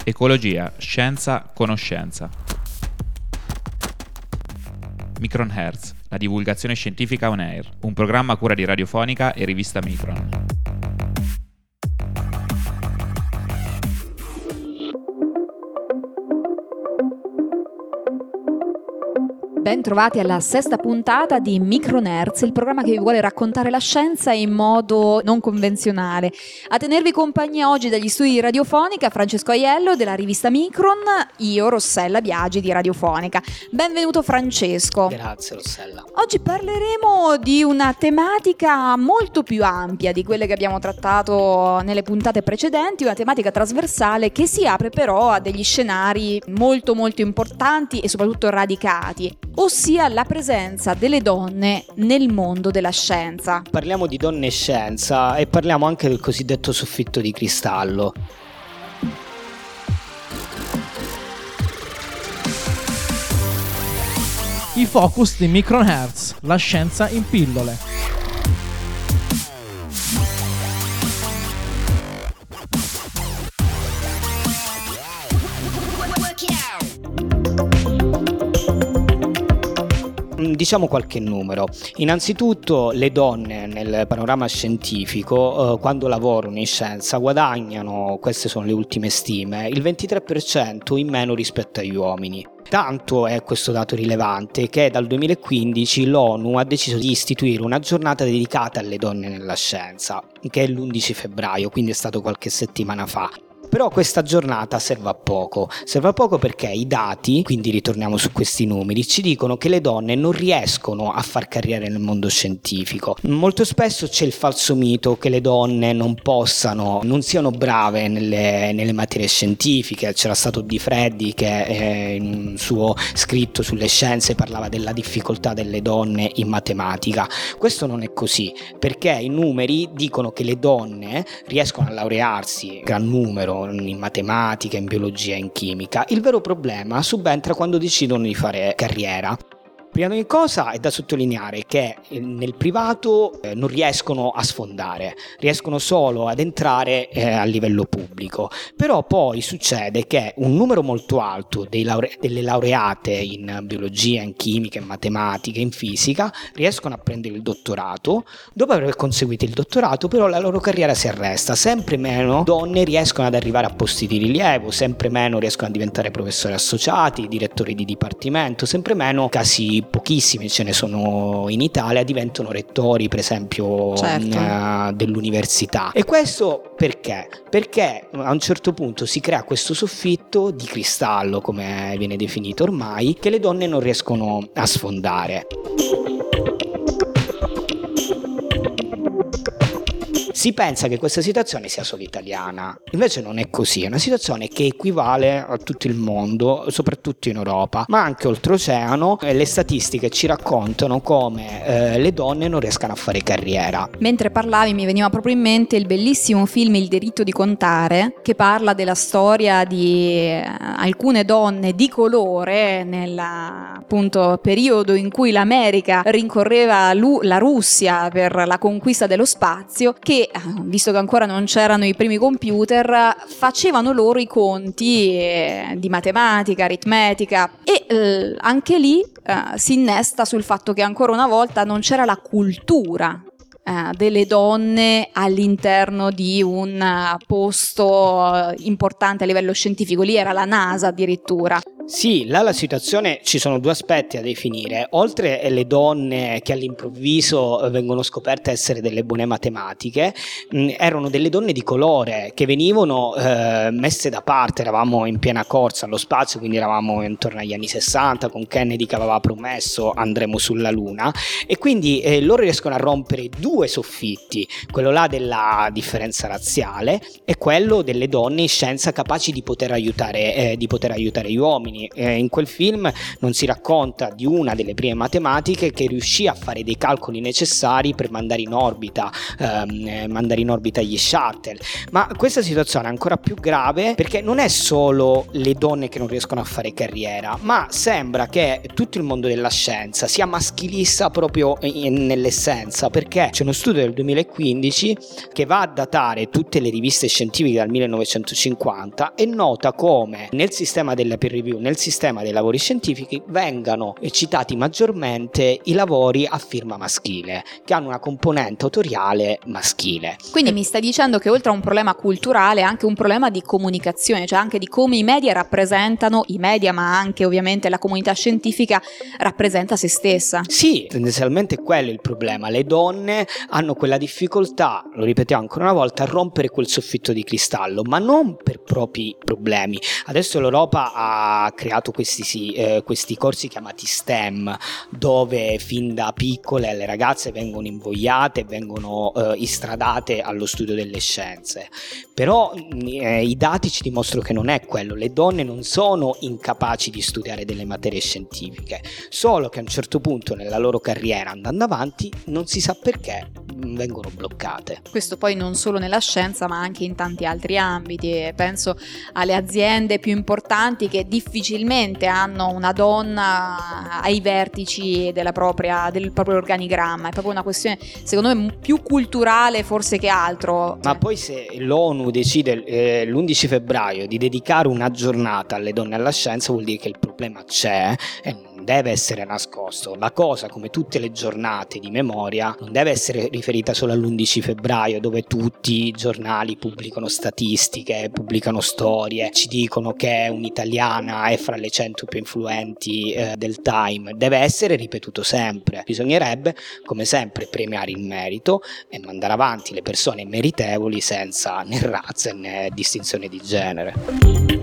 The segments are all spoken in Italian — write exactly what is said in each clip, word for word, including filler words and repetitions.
Ecologia, scienza, conoscenza. Micronhertz, la divulgazione scientifica on air, un programma a cura di Radiofonica e rivista Micron. Ben trovati alla sesta puntata di Micronhertz, il programma che vi vuole raccontare la scienza in modo non convenzionale. A tenervi compagnia oggi dagli studi di Radiofonica, Francesco Aiello della rivista Micron, io Rossella Biagi di Radiofonica. Benvenuto Francesco. Grazie Rossella. Oggi parleremo di una tematica molto più ampia di quelle che abbiamo trattato nelle puntate precedenti, una tematica trasversale che si apre però a degli scenari molto molto importanti e soprattutto radicati, ossia la presenza delle donne nel mondo della scienza. Parliamo di donne e scienza e parliamo anche del cosiddetto soffitto di cristallo. I focus di Micronhertz, la scienza in pillole. Diciamo qualche numero. Innanzitutto le donne nel panorama scientifico eh, quando lavorano in scienza guadagnano, queste sono le ultime stime, il ventitré per cento in meno rispetto agli uomini. Tanto è questo dato rilevante che dal duemilaquindici l'ONU ha deciso di istituire una giornata dedicata alle donne nella scienza, che è l'undici febbraio, quindi è stato qualche settimana fa. Però questa giornata serve a poco, serve a poco perché i dati, quindi ritorniamo su questi numeri, ci dicono che le donne non riescono a far carriera nel mondo scientifico. Molto spesso c'è il falso mito che le donne non possano, non siano brave nelle, nelle materie scientifiche. C'era stato Di Freddi che eh, in un suo scritto sulle scienze parlava della difficoltà delle donne in matematica. Questo non è così, perché i numeri dicono che le donne riescono a laurearsi, gran numero, in matematica, in biologia, in chimica. Il vero problema subentra quando decidono di fare carriera. Prima di ogni cosa è da sottolineare che nel privato eh, non riescono a sfondare, riescono solo ad entrare eh, a livello pubblico, però poi succede che un numero molto alto dei laure- delle laureate in biologia, in chimica, in matematica, in fisica riescono a prendere il dottorato. Dopo aver conseguito il dottorato però la loro carriera si arresta, sempre meno donne riescono ad arrivare a posti di rilievo, sempre meno riescono a diventare professori associati, direttori di dipartimento, sempre meno casi, pochissimi ce ne sono in Italia, diventano rettori per esempio certo. uh, dell'università. E questo perché? Perché a un certo punto si crea questo soffitto di cristallo, come viene definito ormai, che le donne non riescono a sfondare. Si pensa che questa situazione sia solo italiana, invece non è così, è una situazione che equivale a tutto il mondo, soprattutto in Europa, ma anche oltreoceano. Le statistiche ci raccontano come eh, le donne non riescano a fare carriera. Mentre parlavi mi veniva proprio in mente il bellissimo film Il diritto di contare, che parla della storia di alcune donne di colore nel appunto periodo in cui l'America rincorreva la Russia per la conquista dello spazio, che visto che ancora non c'erano i primi computer, facevano loro i conti eh, di matematica, aritmetica e eh, anche lì eh, si innesta sul fatto che ancora una volta non c'era la cultura eh, delle donne all'interno di un uh, posto importante a livello scientifico. Lì era la NASA addirittura. Sì, là la situazione, ci sono due aspetti da definire. Oltre alle donne che all'improvviso vengono scoperte essere delle buone matematiche, mh, erano delle donne di colore che venivano eh, messe da parte. Eravamo in piena corsa allo spazio, quindi eravamo intorno agli anni sessanta con Kennedy che aveva promesso andremo sulla Luna, e quindi eh, loro riescono a rompere due soffitti, quello là della differenza razziale e quello delle donne in scienza capaci di poter aiutare, eh, di poter aiutare gli uomini. uomini. Eh, in quel film non si racconta di una delle prime matematiche che riuscì a fare dei calcoli necessari per mandare in orbita ehm, mandare in orbita gli shuttle. Ma questa situazione è ancora più grave perché non è solo le donne che non riescono a fare carriera, ma sembra che tutto il mondo della scienza sia maschilista proprio in, nell'essenza, perché c'è uno studio del duemilaquindici che va a datare tutte le riviste scientifiche dal millenovecentocinquanta e nota come nel sistema della peer review, nel sistema dei lavori scientifici, vengano citati maggiormente i lavori a firma maschile, che hanno una componente autoriale maschile. Quindi mi stai dicendo che oltre a un problema culturale è anche un problema di comunicazione, cioè anche di come i media rappresentano, i media ma anche ovviamente la comunità scientifica rappresenta se stessa. Sì, tendenzialmente quello è il problema. Le donne hanno quella difficoltà, lo ripetiamo ancora una volta, a rompere quel soffitto di cristallo, ma non per propri problemi. Adesso l'Europa ha creato questi, sì, eh, questi corsi chiamati STEM, dove fin da piccole le ragazze vengono invogliate, vengono eh, istradate allo studio delle scienze. Però eh, i dati ci dimostrano che non è quello. Le donne non sono incapaci di studiare delle materie scientifiche, solo che a un certo punto nella loro carriera, andando avanti, non si sa perché vengono bloccate. Questo poi non solo nella scienza ma anche in tanti altri ambiti. Penso alle aziende più importanti che difficilmente hanno una donna ai vertici della propria, del proprio organigramma. È proprio una questione secondo me più culturale forse che altro. Ma poi se l'ONU decide eh, l'undici febbraio di dedicare una giornata alle donne e alla scienza, vuol dire che il problema c'è e non deve essere nascosto. La cosa, come tutte le giornate di memoria, non deve essere riferita solo all'undici febbraio, dove tutti i giornali pubblicano statistiche, pubblicano storie, ci dicono che un'italiana è fra le cento più influenti eh, del Time. Deve essere ripetuto sempre. Bisognerebbe, come sempre, premiare il merito e mandare avanti le persone meritevoli senza né razza né distinzione di genere.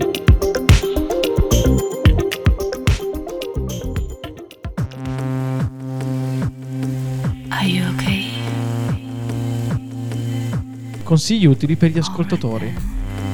Consigli utili per gli ascoltatori.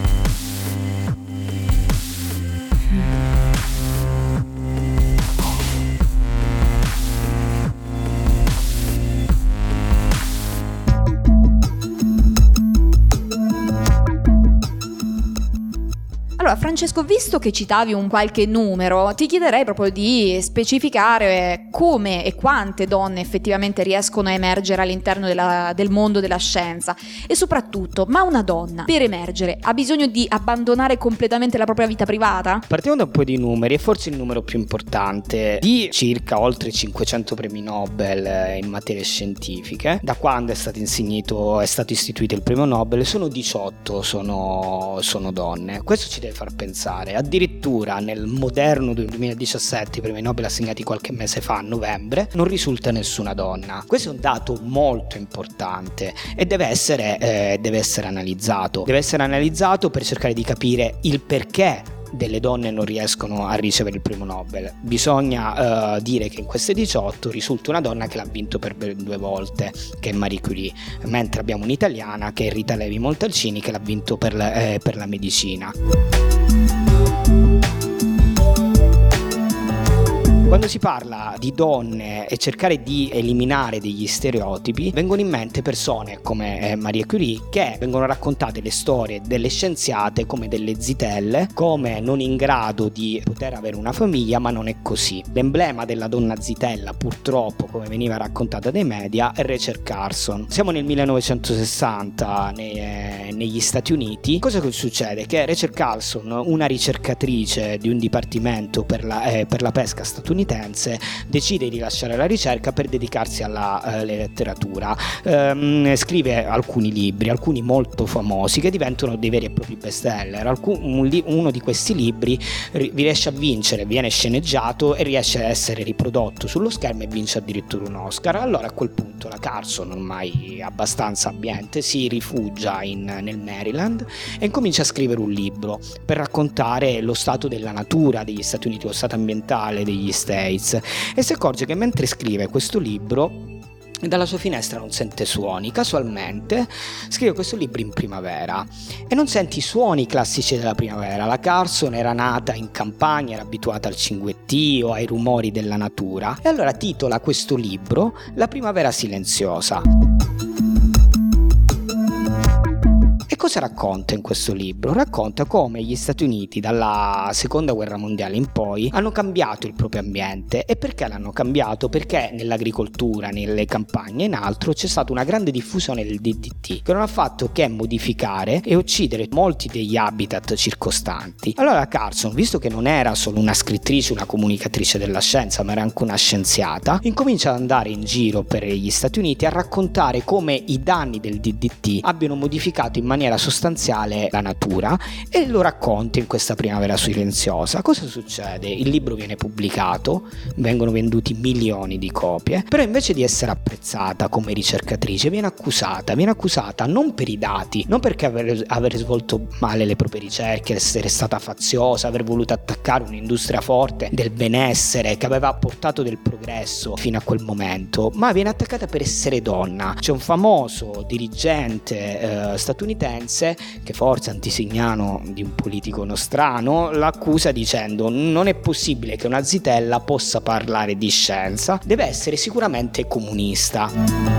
Allora Francesco, visto che citavi un qualche numero, ti chiederei proprio di specificare come e quante donne effettivamente riescono a emergere all'interno della, del mondo della scienza e soprattutto, ma una donna per emergere ha bisogno di abbandonare completamente la propria vita privata? Partiamo da un po' di numeri e forse il numero più importante di circa oltre cinquecento premi Nobel in materie scientifiche. Da quando è stato insignito, è stato istituito il premio Nobel, sono diciotto, sono, sono donne. Questo ci deve far pensare. Addirittura nel moderno duemiladiciassette, i premi Nobel assegnati qualche mese fa a novembre, non risulta nessuna donna. Questo è un dato molto importante e deve essere, eh, deve essere analizzato. Deve essere analizzato per cercare di capire il perché delle donne non riescono a ricevere il premio Nobel. Bisogna uh, dire che in queste diciotto risulta una donna che l'ha vinto per due volte, che è Marie Curie, mentre abbiamo un'italiana che è Rita Levi Montalcini, che l'ha vinto per la, eh, per la medicina. Quando si parla di donne e cercare di eliminare degli stereotipi, vengono in mente persone come eh, Marie Curie, che vengono raccontate le storie delle scienziate come delle zitelle, come non in grado di poter avere una famiglia, ma non è così. L'emblema della donna zitella, purtroppo, come veniva raccontata dai media, è Rachel Carson. Siamo nel millenovecentosessanta nei, eh, negli Stati Uniti. Cosa che succede? Che Rachel Carson, una ricercatrice di un dipartimento per la, eh, per la pesca statunitense, decide di lasciare la ricerca per dedicarsi alla, alla letteratura. Ehm, scrive alcuni libri, alcuni molto famosi, che diventano dei veri e propri bestseller. Alcun, un, uno di questi libri ri, riesce a vincere, viene sceneggiato e riesce a essere riprodotto sullo schermo e vince addirittura un Oscar. Allora a quel punto la Carson, ormai abbastanza abbiente, si rifugia in, nel Maryland e incomincia a scrivere un libro per raccontare lo stato della natura degli Stati Uniti, lo stato ambientale degli States, e si accorge che mentre scrive questo libro e dalla sua finestra non sente suoni. Casualmente scrive questo libro in primavera e non senti i suoni classici della primavera. La Carson era nata in campagna, era abituata al cinguettio, ai rumori della natura, e allora titola questo libro La primavera silenziosa. E cosa racconta in questo libro? Racconta come gli Stati Uniti dalla seconda guerra mondiale in poi hanno cambiato il proprio ambiente. E perché l'hanno cambiato? Perché nell'agricoltura, nelle campagne e in altro c'è stata una grande diffusione del D D T, che non ha fatto che modificare e uccidere molti degli habitat circostanti. Allora Carson, visto che non era solo una scrittrice, una comunicatrice della scienza, ma era anche una scienziata, incomincia ad andare in giro per gli Stati Uniti a raccontare come i danni del D D T abbiano modificato in maniera sostanziale la natura, e lo racconta in questa primavera silenziosa. Cosa succede? Il libro viene pubblicato, vengono venduti milioni di copie, però invece di essere apprezzata come ricercatrice viene accusata, viene accusata non per i dati, non perché aver, aver svolto male le proprie ricerche, essere stata faziosa, aver voluto attaccare un'industria forte del benessere che aveva portato del progresso fino a quel momento, ma viene attaccata per essere donna. C'è un famoso dirigente eh, statunitense che, forse antisignano di un politico nostrano, l'accusa dicendo: non è possibile che una zitella possa parlare di scienza, deve essere sicuramente comunista.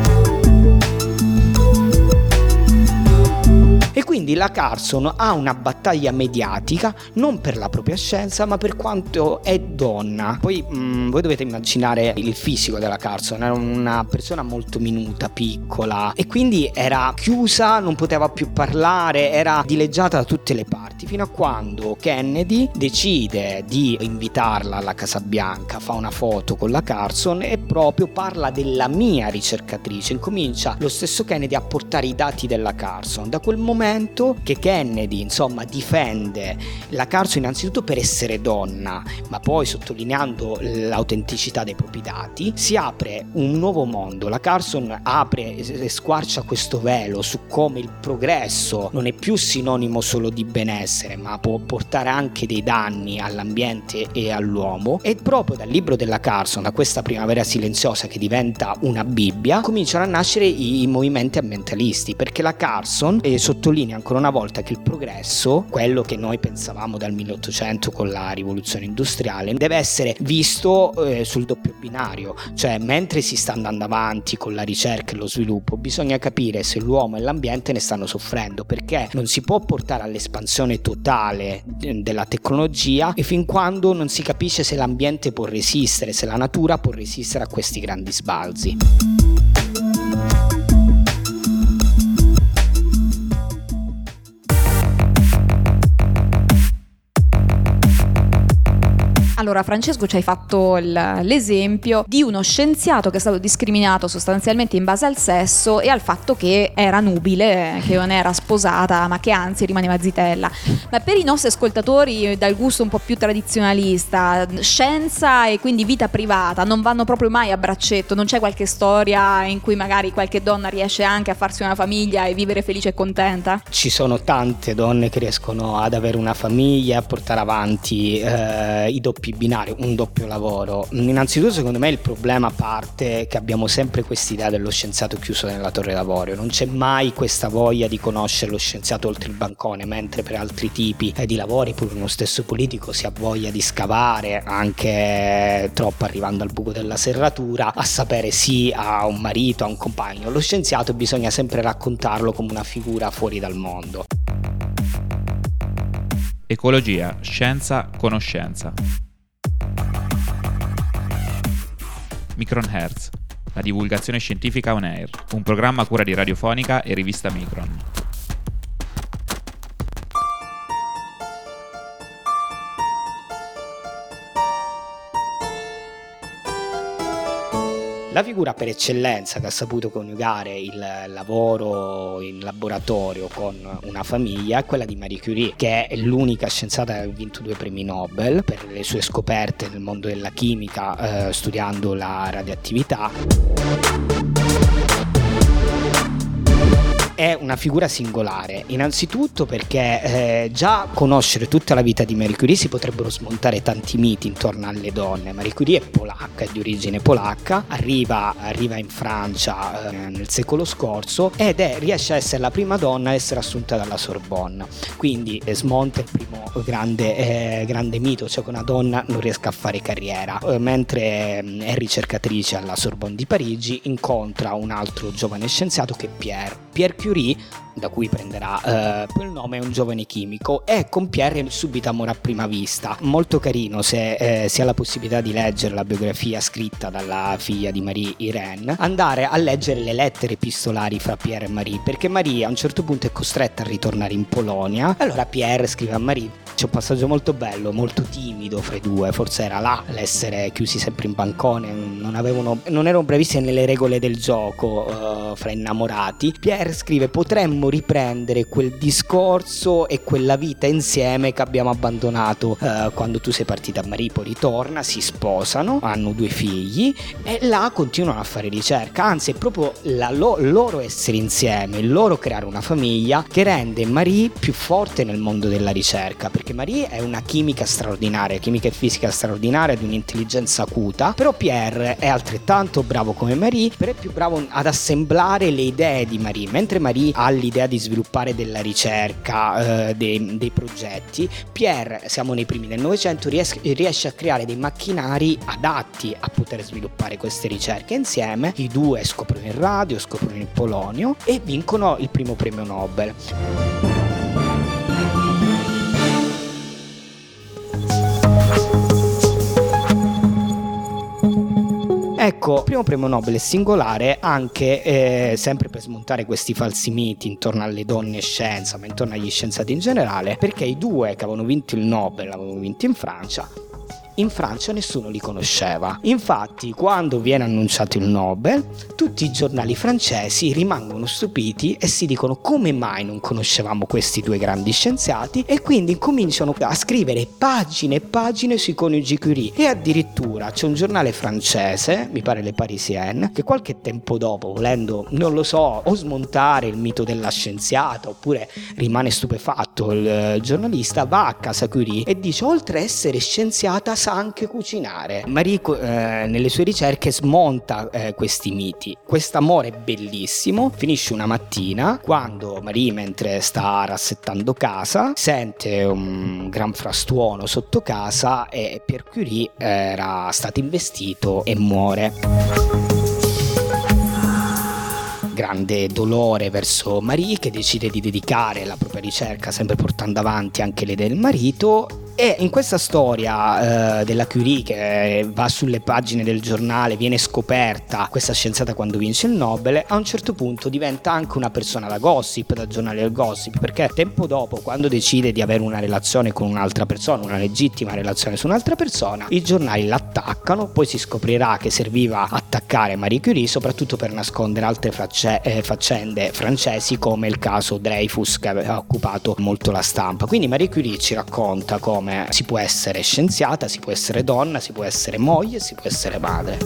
E quindi la Carson ha una battaglia mediatica non per la propria scienza, ma per quanto è donna. Poi mh, voi dovete immaginare il fisico della Carson, era una persona molto minuta, piccola, e quindi era chiusa, non poteva più parlare, era dileggiata da tutte le parti, fino a quando Kennedy decide di invitarla alla Casa Bianca, fa una foto con la Carson e proprio parla della mia ricercatrice. Incomincia lo stesso Kennedy a portare i dati della Carson. Da quel momento che Kennedy insomma difende la Carson innanzitutto per essere donna, ma poi sottolineando l'autenticità dei propri dati, si apre un nuovo mondo. La Carson apre e squarcia questo velo su come il progresso non è più sinonimo solo di benessere, ma può portare anche dei danni all'ambiente e all'uomo. E proprio dal libro della Carson, da questa primavera silenziosa che diventa una Bibbia, cominciano a nascere i, i movimenti ambientalisti, perché la Carson eh, sottolinea ancora una volta che il progresso, quello che noi pensavamo dal milleottocento con la rivoluzione industriale, deve essere visto eh, sul doppio binario, cioè mentre si sta andando avanti con la ricerca e lo sviluppo bisogna capire se l'uomo e l'ambiente ne stanno soffrendo, perché non si può portare all'espansione totale della tecnologia e fin quando non si capisce se l'ambiente può resistere, se la natura può resistere a questi grandi sbalzi. Allora, Francesco, ci hai fatto l- l'esempio di uno scienziato che è stato discriminato sostanzialmente in base al sesso e al fatto che era nubile, che non era sposata, ma che anzi rimaneva zitella. Ma per i nostri ascoltatori dal gusto un po' più tradizionalista, scienza e quindi vita privata non vanno proprio mai a braccetto? Non c'è qualche storia in cui magari qualche donna riesce anche a farsi una famiglia e vivere felice e contenta? Ci sono tante donne che riescono ad avere una famiglia, a portare avanti eh, i doppi binari, un doppio lavoro. Innanzitutto, secondo me il problema parte che abbiamo sempre quest'idea dello scienziato chiuso nella torre d'avorio, non c'è mai questa voglia di conoscere lo scienziato oltre il bancone, mentre per altri tipi di lavori pure uno stesso politico si ha voglia di scavare, anche troppo arrivando al buco della serratura, a sapere sì a un marito, a un compagno. Lo scienziato bisogna sempre raccontarlo come una figura fuori dal mondo. Ecologia, scienza, conoscenza. Micronhertz, la divulgazione scientifica on air, un programma a cura di Radiofonica e rivista Micron. La figura per eccellenza che ha saputo coniugare il lavoro in laboratorio con una famiglia è quella di Marie Curie, che è l'unica scienziata che ha vinto due premi Nobel per le sue scoperte nel mondo della chimica, eh, studiando la radioattività. è una figura singolare, innanzitutto perché eh, già conoscere tutta la vita di Marie Curie si potrebbero smontare tanti miti intorno alle donne. Marie Curie è polacca, è di origine polacca, arriva, arriva in Francia eh, nel secolo scorso ed è, riesce a essere la prima donna a essere assunta dalla Sorbonne, quindi eh, smonta il primo grande, eh, grande mito, cioè che una donna non riesca a fare carriera. Eh, mentre eh, è ricercatrice alla Sorbonne di Parigi, incontra un altro giovane scienziato che è Pierre. Pierre Curie, da cui prenderà eh, quel nome, è un giovane chimico e con Pierre è subito amore a prima vista. Molto carino se eh, si ha la possibilità di leggere la biografia scritta dalla figlia di Marie Irène, andare a leggere le lettere epistolari fra Pierre e Marie, perché Marie a un certo punto è costretta a ritornare in Polonia. Allora Pierre scrive a Marie. C'è un passaggio molto bello, molto timido fra i due, forse era là l'essere chiusi sempre in bancone, non avevano, non erano bravissimi nelle regole del gioco uh, fra innamorati. Pierre scrive: potremmo riprendere quel discorso e quella vita insieme che abbiamo abbandonato uh, quando tu sei partita. Marie poi ritorna, si sposano, hanno due figli e là continuano a fare ricerca, anzi è proprio la lo- loro essere insieme, il loro creare una famiglia che rende Marie più forte nel mondo della ricerca, perché Marie è una chimica straordinaria, chimica e fisica straordinaria, di un'intelligenza acuta, però Pierre è altrettanto bravo come Marie, però è più bravo ad assemblare le idee di Marie. Mentre Marie ha l'idea di sviluppare della ricerca, eh, dei, dei progetti, Pierre, siamo nei primi del Novecento, ries- riesce a creare dei macchinari adatti a poter sviluppare queste ricerche. Insieme i due scoprono il radio, scoprono il polonio e vincono il primo premio Nobel. Ecco, il primo premio Nobel è singolare anche eh, sempre per smontare questi falsi miti intorno alle donne e scienza, ma intorno agli scienziati in generale, perché i due che avevano vinto il Nobel l'avevano vinto in Francia. In Francia nessuno li conosceva. Infatti, quando viene annunciato il Nobel, tutti i giornali francesi rimangono stupiti e si dicono: come mai non conoscevamo questi due grandi scienziati? E quindi cominciano a scrivere pagine e pagine sui coniugi Curie. E addirittura c'è un giornale francese, mi pare Le Parisien, che qualche tempo dopo, volendo, non lo so, o smontare il mito della scienziata oppure rimane stupefatto il giornalista, va a casa Curie e dice: oltre a essere scienziata sa anche cucinare. Marie eh, nelle sue ricerche smonta eh, questi miti. Quest'amore bellissimo finisce una mattina quando Marie, mentre sta rassettando casa, sente un gran frastuono sotto casa e Pierre Curie era stato investito e muore. Grande dolore verso Marie, che decide di dedicare la propria ricerca sempre portando avanti anche le del marito. E in questa storia eh, della Curie che va sulle pagine del giornale, viene scoperta questa scienziata quando vince il Nobel, a un certo punto diventa anche una persona da gossip, da giornale del gossip, perché tempo dopo, quando decide di avere una relazione con un'altra persona, una legittima relazione su un'altra persona, i giornali l'attaccano. Poi si scoprirà che serviva attaccare Marie Curie soprattutto per nascondere altre face- eh, faccende francesi, come il caso Dreyfus, che aveva occupato molto la stampa. Quindi Marie Curie ci racconta come si può essere scienziata, si può essere donna, si può essere moglie, si può essere madre.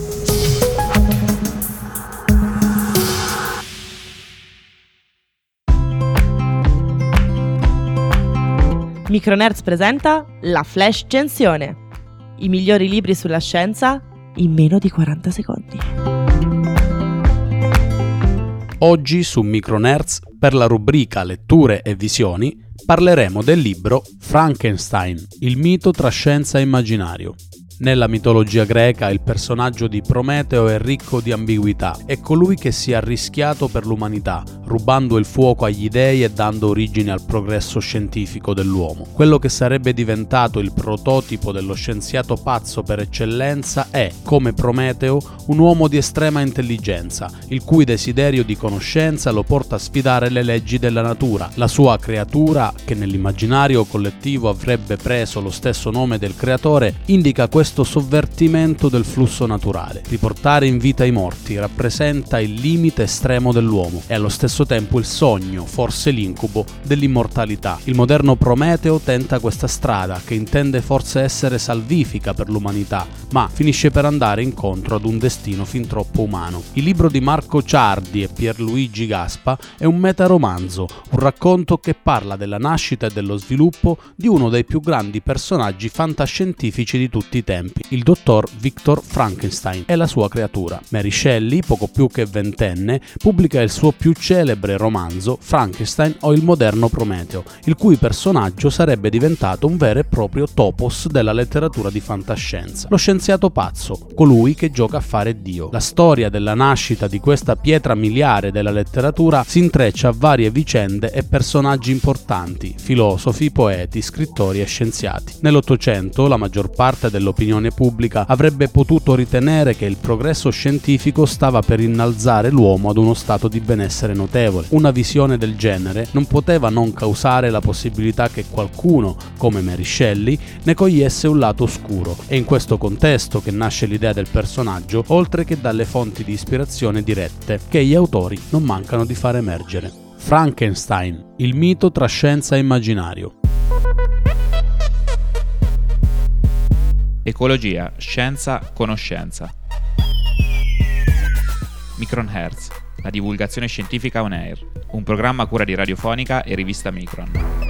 Micronerds presenta La Flash Scienzione, i migliori libri sulla scienza in meno di quaranta secondi. Oggi su Micronerds, per la rubrica Letture e Visioni, parleremo del libro Frankenstein, il mito tra scienza e immaginario. Nella mitologia greca il personaggio di Prometeo è ricco di ambiguità, è colui che si è arrischiato per l'umanità, rubando il fuoco agli dei e dando origine al progresso scientifico dell'uomo. Quello che sarebbe diventato il prototipo dello scienziato pazzo per eccellenza è, come Prometeo, un uomo di estrema intelligenza, il cui desiderio di conoscenza lo porta a sfidare le leggi della natura. La sua creatura, che nell'immaginario collettivo avrebbe preso lo stesso nome del creatore, indica questo questo sovvertimento del flusso naturale. Riportare in vita i morti rappresenta il limite estremo dell'uomo e allo stesso tempo il sogno, forse l'incubo, dell'immortalità. Il moderno Prometeo tenta questa strada che intende forse essere salvifica per l'umanità, ma finisce per andare incontro ad un destino fin troppo umano. Il libro di Marco Ciardi e Pierluigi Gaspa è un metaromanzo, un racconto che parla della nascita e dello sviluppo di uno dei più grandi personaggi fantascientifici di tutti i tempi, il dottor Victor Frankenstein e la sua creatura. Mary Shelley, poco più che ventenne, pubblica il suo più celebre romanzo Frankenstein o il moderno Prometeo, il cui personaggio sarebbe diventato un vero e proprio topos della letteratura di fantascienza. Lo scienziato pazzo, colui che gioca a fare Dio. La storia della nascita di questa pietra miliare della letteratura si intreccia a varie vicende e personaggi importanti, filosofi, poeti, scrittori e scienziati. Nell'Ottocento la maggior parte dell'opinione pubblica avrebbe potuto ritenere che il progresso scientifico stava per innalzare l'uomo ad uno stato di benessere notevole. Una visione del genere non poteva non causare la possibilità che qualcuno, come Mary Shelley, ne cogliesse un lato oscuro. È in questo contesto che nasce l'idea del personaggio, oltre che dalle fonti di ispirazione dirette, che gli autori non mancano di far emergere. Frankenstein, il mito tra scienza e immaginario. Ecologia, scienza, conoscenza. Micronhertz, la divulgazione scientifica on air, un programma a cura di Radiofonica e rivista Micron.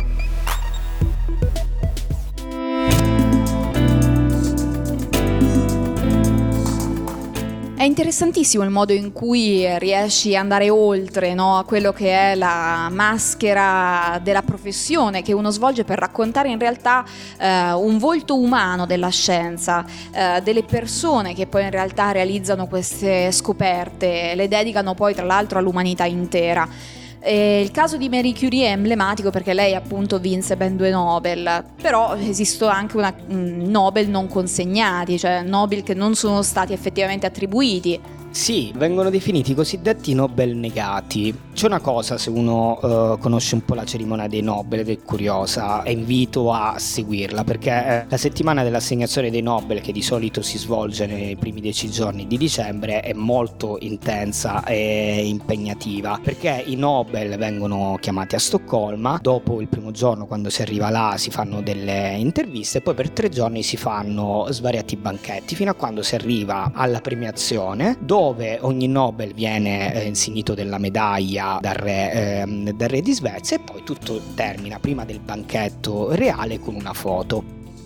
È interessantissimo il modo in cui riesci ad andare oltre, no, a quello che è la maschera della professione che uno svolge per raccontare in realtà eh, un volto umano della scienza, eh, delle persone che poi in realtà realizzano queste scoperte, le dedicano poi tra l'altro all'umanità intera. E il caso di Marie Curie è emblematico perché lei appunto vinse ben due Nobel, però esistono anche una, um, Nobel non consegnati, cioè Nobel che non sono stati effettivamente attribuiti. Sì, vengono definiti i cosiddetti Nobel negati. C'è una cosa, se uno uh, conosce un po' la cerimonia dei Nobel ed è curiosa, e invito a seguirla, perché eh, la settimana dell'assegnazione dei Nobel, che di solito si svolge nei primi dieci giorni di dicembre, è molto intensa e impegnativa, perché i Nobel vengono chiamati a Stoccolma, dopo il primo giorno quando si arriva là si fanno delle interviste e poi per tre giorni si fanno svariati banchetti, fino a quando si arriva alla premiazione, dove dove ogni Nobel viene eh, insignito della medaglia dal re, eh, dal re di Svezia, e poi tutto termina prima del banchetto reale con una foto.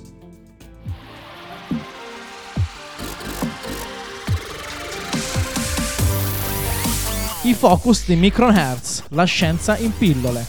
I focus di Micronhertz, la scienza in pillole.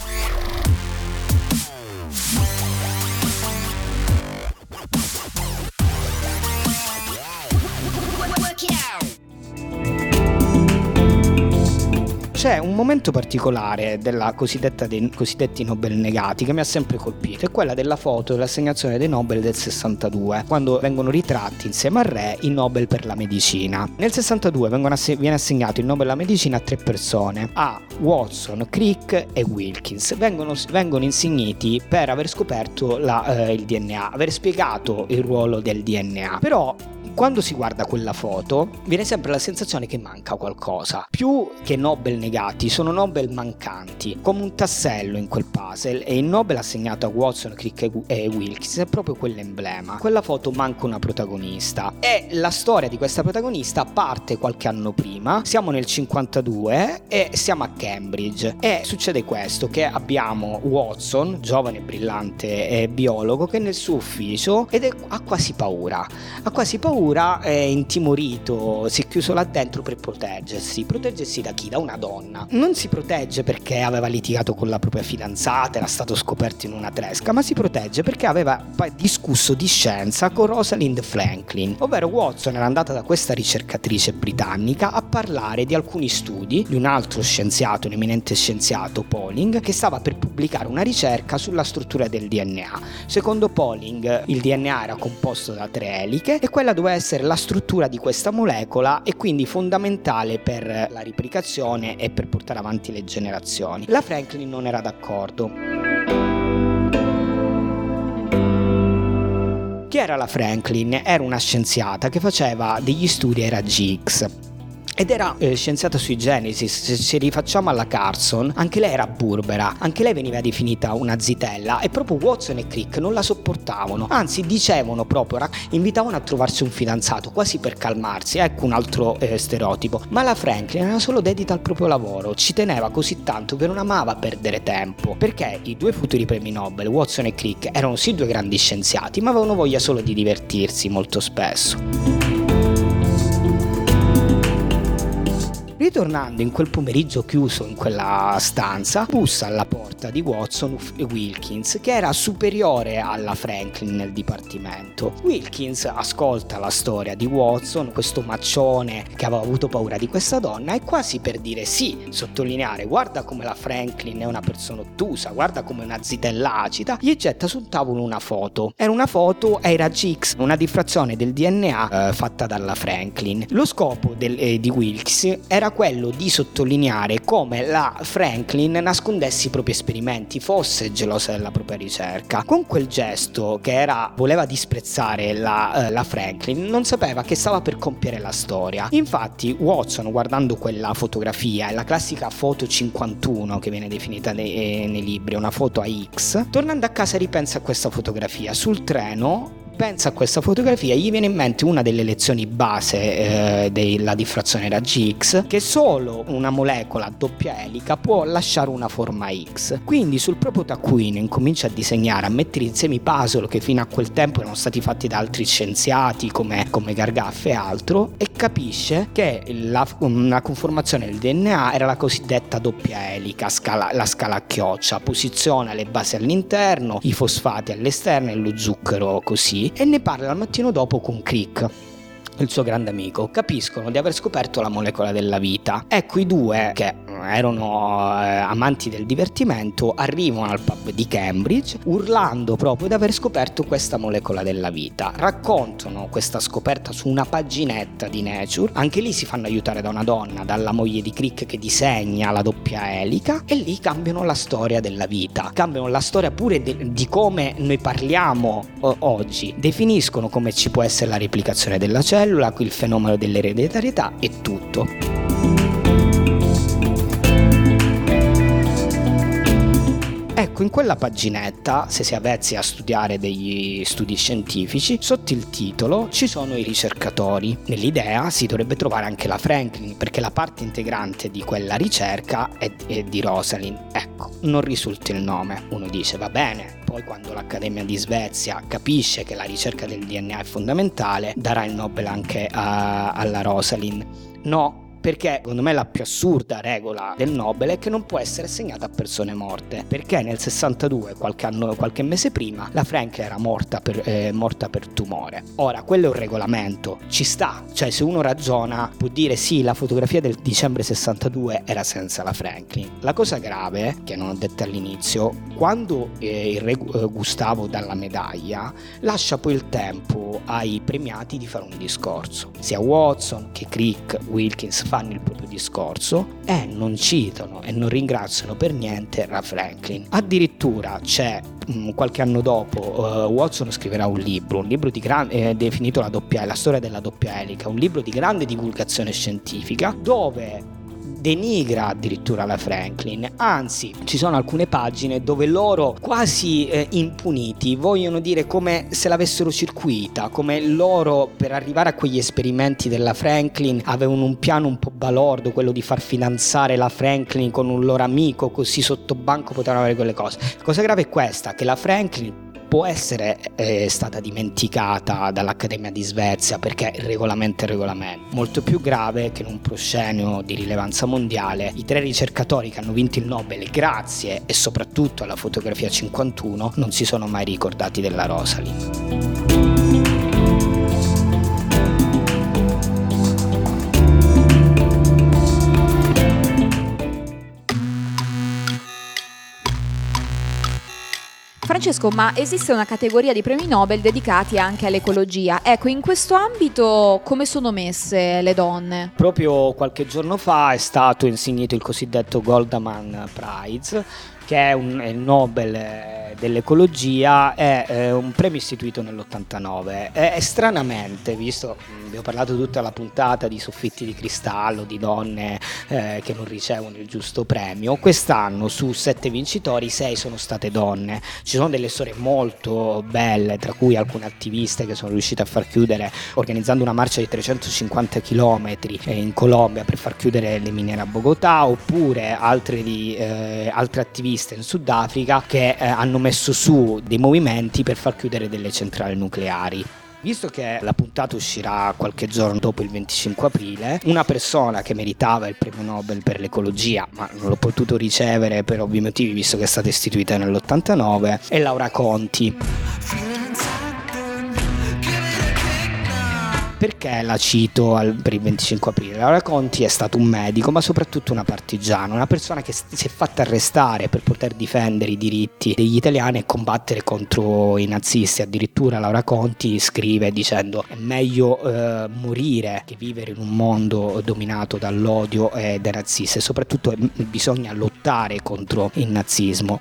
C'è un momento particolare della cosiddetta dei cosiddetti Nobel negati che mi ha sempre colpito, è quella della foto dell'assegnazione dei Nobel del sessantadue, quando vengono ritratti insieme al re i Nobel per la medicina. Nel sessantadue vengono ass- viene assegnato il Nobel alla medicina a tre persone, a Watson, Crick e Wilkins. Vengono, vengono insigniti per aver scoperto la, eh, il D N A, aver spiegato il ruolo del D N A. Però quando si guarda quella foto viene sempre la sensazione che manca qualcosa. Più che Nobel negati, sono Nobel mancanti, come un tassello in quel puzzle, e il Nobel assegnato a Watson, Crick e Wilkins è proprio quell'emblema. Quella foto manca una protagonista, e la storia di questa protagonista parte qualche anno prima. Siamo nel cinquantadue e siamo a Cambridge, e succede questo, che abbiamo Watson, giovane brillante eh, biologo, che è nel suo ufficio ed è, ha quasi paura ha quasi paura è intimorito, si è chiuso là dentro per proteggersi. Proteggersi da chi? Da una donna. Non si protegge perché aveva litigato con la propria fidanzata, era stato scoperto in una tresca, ma si protegge perché aveva discusso di scienza con Rosalind Franklin, ovvero Watson era andata da questa ricercatrice britannica a parlare di alcuni studi di un altro scienziato, un eminente scienziato, Pauling, che stava per pubblicare una ricerca sulla struttura del D N A. Secondo Pauling il D N A era composto da tre eliche e quella doveva essere la struttura di questa molecola, e quindi fondamentale per la replicazione e per portare avanti le generazioni. La Franklin non era d'accordo. Chi era la Franklin? Era una scienziata che faceva degli studi ai raggi X. Ed era eh, scienziata sui Genesis. Se ci rifacciamo alla Carson, anche lei era burbera, anche lei veniva definita una zitella, e proprio Watson e Crick non la sopportavano, anzi dicevano proprio, ra- invitavano a trovarsi un fidanzato, quasi per calmarsi. Ecco un altro eh, stereotipo. Ma la Franklin era solo dedita al proprio lavoro, ci teneva così tanto che non amava perdere tempo, perché i due futuri premi Nobel, Watson e Crick, erano sì due grandi scienziati, ma avevano voglia solo di divertirsi molto spesso. Ritornando in quel pomeriggio chiuso in quella stanza, bussa alla porta di Watson Wilkins, che era superiore alla Franklin nel dipartimento. Wilkins ascolta la storia di Watson, questo maccione che aveva avuto paura di questa donna, e quasi per dire sì, sottolineare guarda come la Franklin è una persona ottusa, guarda come è una zitella acida, gli getta sul tavolo una foto. Era una foto ai raggi X, una diffrazione del D N A eh, fatta dalla Franklin. Lo scopo del, eh, di Wilkins era quello di sottolineare come la Franklin nascondesse i propri esperimenti, fosse gelosa della propria ricerca. Con quel gesto, che era voleva disprezzare la, eh, la Franklin, non sapeva che stava per compiere la storia. Infatti Watson, guardando quella fotografia, è la classica foto cinquantuno che viene definita nei, eh, nei libri, una foto a X, tornando a casa ripensa a questa fotografia. Sul treno pensa a questa fotografia e gli viene in mente una delle lezioni base eh, della diffrazione raggi X, che solo una molecola a doppia elica può lasciare una forma X. Quindi sul proprio taccuino incomincia a disegnare, a mettere insieme i puzzle che fino a quel tempo erano stati fatti da altri scienziati come, come Gargaff e altro, e capisce che la, una conformazione del D N A era la cosiddetta doppia elica, scala, la scala a chioccia, posiziona le basi all'interno, i fosfati all'esterno e lo zucchero così. E ne parla al mattino dopo con Crick, il suo grande amico. Capiscono di aver scoperto la molecola della vita. Ecco, i due, che erano eh, amanti del divertimento, arrivano al pub di Cambridge urlando proprio di aver scoperto questa molecola della vita. Raccontano questa scoperta su una paginetta di Nature. Anche lì si fanno aiutare da una donna, dalla moglie di Crick, che disegna la doppia elica, e lì cambiano la storia della vita, cambiano la storia pure de- di come noi parliamo o- oggi. Definiscono come ci può essere la replicazione della cellula, il fenomeno dell'ereditarietà e tutto. Ecco, in quella paginetta, se si avvezzi a studiare degli studi scientifici, sotto il titolo ci sono i ricercatori. Nell'idea si dovrebbe trovare anche la Franklin, perché la parte integrante di quella ricerca è, è di Rosalind. Ecco, non risulta il nome. Uno dice, va bene. Poi quando l'Accademia di Svezia capisce che la ricerca del D N A è fondamentale, darà il Nobel anche a, alla Rosalind. No, perché secondo me la più assurda regola del Nobel è che non può essere assegnata a persone morte, perché nel sessantadue, qualche anno, qualche mese prima, la Frank era morta per, eh, morta per tumore. Ora, quello è un regolamento, ci sta, cioè se uno ragiona può dire sì, la fotografia del dicembre sessantadue era senza la Franklin. La cosa grave, che non ho detto all'inizio, quando eh, il re eh, Gustavo dà la medaglia, lascia poi il tempo ai premiati di fare un discorso. Sia Watson che Crick, Wilkins fanno il proprio discorso e non citano e non ringraziano per niente la Franklin. Addirittura c'è mh, qualche anno dopo uh, Watson scriverà un libro, un libro di grande eh, definito la doppia, la storia della doppia elica, un libro di grande divulgazione scientifica dove denigra addirittura la Franklin, anzi ci sono alcune pagine dove loro quasi eh, impuniti vogliono dire come se l'avessero circuita, come loro per arrivare a quegli esperimenti della Franklin avevano un piano un po' balordo, quello di far fidanzare la Franklin con un loro amico, così sotto banco potevano avere quelle cose. La cosa grave è questa, che la Franklin può essere eh, stata dimenticata dall'Accademia di Svezia perché il regolamento è il regolamento. Molto più grave che in un proscenio di rilevanza mondiale i tre ricercatori che hanno vinto il Nobel grazie e soprattutto alla fotografia cinquantuno non si sono mai ricordati della Rosalind. Francesco, ma esiste una categoria di premi Nobel dedicati anche all'ecologia. Ecco, in questo ambito come sono messe le donne? Proprio qualche giorno fa è stato insignito il cosiddetto Goldman Prize, che è un è il Nobel dell'ecologia è eh, un premio istituito nell'ottantanove e, e stranamente, visto abbiamo parlato tutta la puntata di soffitti di cristallo, di donne eh, che non ricevono il giusto premio, quest'anno su sette vincitori sei sono state donne. Ci sono delle storie molto belle, tra cui alcune attiviste che sono riuscite a far chiudere, organizzando una marcia di trecentocinquanta chilometri in Colombia per far chiudere le miniere a Bogotà, oppure altre, di, eh, altre attiviste in Sudafrica che eh, hanno messo su dei movimenti per far chiudere delle centrali nucleari. Visto che la puntata uscirà qualche giorno dopo il venticinque aprile, una persona che meritava il premio Nobel per l'ecologia, ma non l'ho potuto ricevere per ovvi motivi visto che è stata istituita nell'ottantanove, è Laura Conti. Perché la cito al, per il venticinque aprile? Laura Conti è stato un medico, ma soprattutto una partigiana, una persona che si è fatta arrestare per poter difendere i diritti degli italiani e combattere contro i nazisti. Addirittura Laura Conti scrive dicendo: è meglio eh, morire che vivere in un mondo dominato dall'odio e dai nazisti, e soprattutto bisogna lottare contro il nazismo.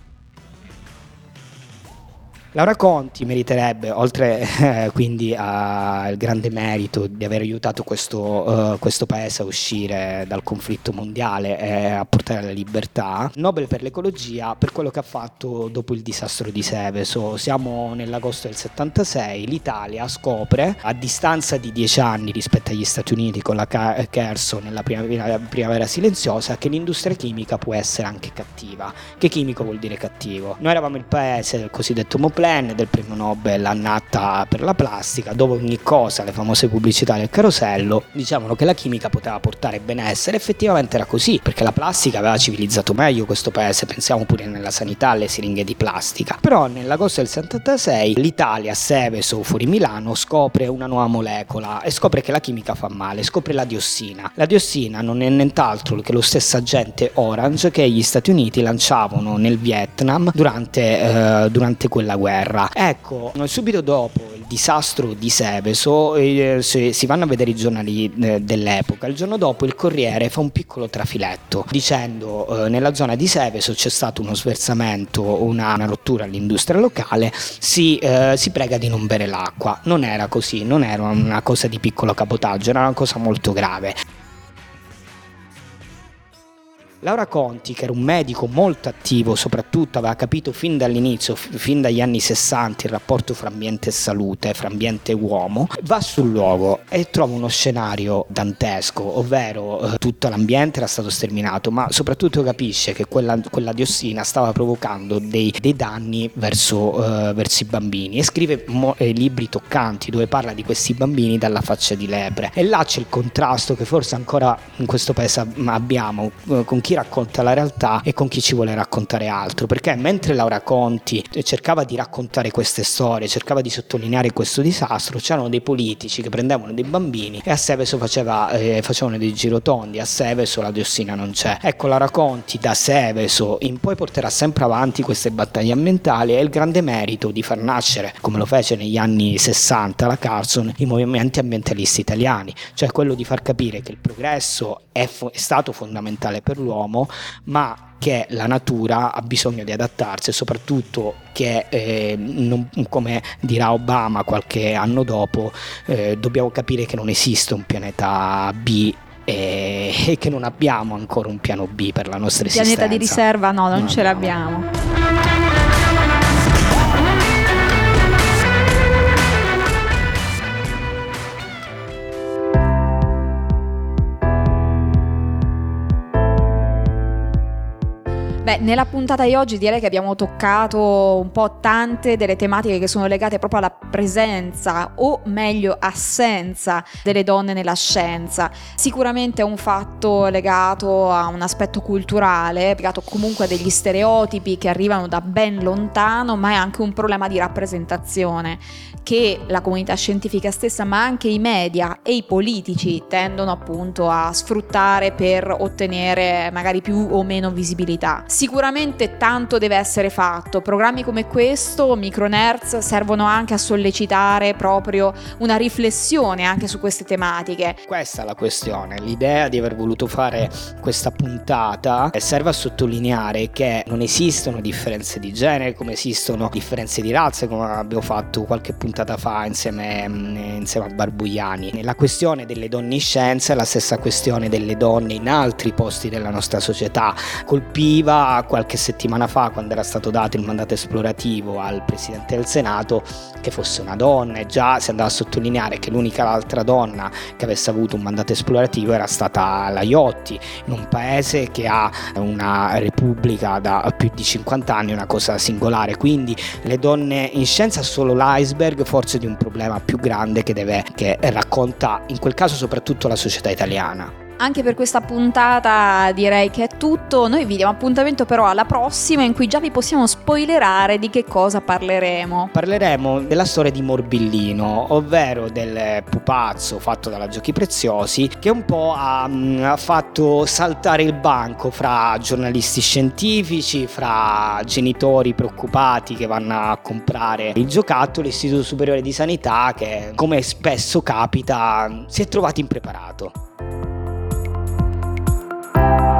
Laura Conti meriterebbe, oltre eh, quindi al grande merito di aver aiutato questo, uh, questo paese a uscire dal conflitto mondiale e a portare alla libertà, Nobel per l'ecologia per quello che ha fatto dopo il disastro di Seveso. Siamo nell'agosto del settantasei, l'Italia scopre, a distanza di dieci anni rispetto agli Stati Uniti con la Kherson nella primavera, primavera silenziosa, che l'industria chimica può essere anche cattiva. Che chimico vuol dire cattivo? Noi eravamo il paese del cosiddetto Moplen, del premio Nobel annata per la plastica, dove ogni cosa, le famose pubblicità del carosello, dicevano che la chimica poteva portare benessere. Effettivamente era così, perché la plastica aveva civilizzato meglio questo paese, pensiamo pure nella sanità alle siringhe di plastica. Però nell'agosto del settantasei l'Italia, a Seveso fuori Milano, scopre una nuova molecola e scopre che la chimica fa male, scopre la diossina. La diossina non è nient'altro che lo stesso agente Orange che gli Stati Uniti lanciavano nel Vietnam durante, eh, durante quella guerra. Ecco, subito dopo il disastro di Seveso, eh, se si vanno a vedere i giornali eh, dell'epoca, il giorno dopo il Corriere fa un piccolo trafiletto dicendo eh, nella zona di Seveso c'è stato uno sversamento, una, una rottura all'industria locale, si, eh, si prega di non bere l'acqua. Non era così, non era una cosa di piccolo cabotaggio, era una cosa molto grave. Laura Conti, che era un medico molto attivo, soprattutto aveva capito fin dall'inizio, f- fin dagli anni sessanta, il rapporto fra ambiente e salute, fra ambiente e uomo, va sul luogo e trova uno scenario dantesco, ovvero eh, tutto l'ambiente era stato sterminato, ma soprattutto capisce che quella, quella diossina stava provocando dei, dei danni verso, eh, verso i bambini, e scrive mo- eh, libri toccanti dove parla di questi bambini dalla faccia di lepre. E là c'è il contrasto che forse ancora in questo paese abbiamo, eh, con chi racconta la realtà e con chi ci vuole raccontare altro, perché mentre Laura Conti cercava di raccontare queste storie, cercava di sottolineare questo disastro, c'erano dei politici che prendevano dei bambini e a Seveso faceva, eh, facevano dei girotondi. A Seveso la diossina non c'è. Ecco, Laura Conti da Seveso in poi porterà sempre avanti queste battaglie ambientali e il grande merito di far nascere, come lo fece negli anni sessanta la Kherson, i movimenti ambientalisti italiani, cioè quello di far capire che il progresso è, fo- è stato fondamentale per l'uomo, ma che la natura ha bisogno di adattarsi, e soprattutto che, eh, non, come dirà Obama qualche anno dopo, eh, dobbiamo capire che non esiste un pianeta B e, e che non abbiamo ancora un piano B per la nostra il esistenza. Pianeta di riserva no, non, non ce abbiamo. l'abbiamo. Beh, nella puntata di oggi direi che abbiamo toccato un po' tante delle tematiche che sono legate proprio alla presenza, o meglio assenza, delle donne nella scienza. Sicuramente è un fatto legato a un aspetto culturale, legato comunque a degli stereotipi che arrivano da ben lontano, ma è anche un problema di rappresentazione che la comunità scientifica stessa, ma anche i media e i politici tendono appunto a sfruttare per ottenere magari più o meno visibilità. Sicuramente Sicuramente tanto deve essere fatto. Programmi come questo, Micronerds, servono anche a sollecitare proprio una riflessione anche su queste tematiche. Questa è la questione, l'idea di aver voluto fare questa puntata serve a sottolineare che non esistono differenze di genere come esistono differenze di razze, come abbiamo fatto qualche puntata fa insieme, insieme a Barbugliani. La questione delle donne in scienza è la stessa questione delle donne in altri posti della nostra società. Colpiva qualche settimana fa, quando era stato dato il mandato esplorativo al Presidente del Senato, che fosse una donna, e già si andava a sottolineare che l'unica altra donna che avesse avuto un mandato esplorativo era stata la Iotti, in un paese che ha una repubblica da più di cinquanta anni, una cosa singolare. Quindi le donne in scienza sono solo l'iceberg forse di un problema più grande che deve che racconta in quel caso soprattutto la società italiana. Anche per questa puntata direi che è tutto. Noi vi diamo appuntamento però alla prossima, in cui già vi possiamo spoilerare di che cosa parleremo. Parleremo della storia di Morbillino, ovvero del pupazzo fatto dalla Giochi Preziosi, che un po' ha, ha fatto saltare il banco fra giornalisti scientifici, fra genitori preoccupati che vanno a comprare il giocattolo. L'Istituto Superiore di Sanità, che come spesso capita, si è trovato impreparato.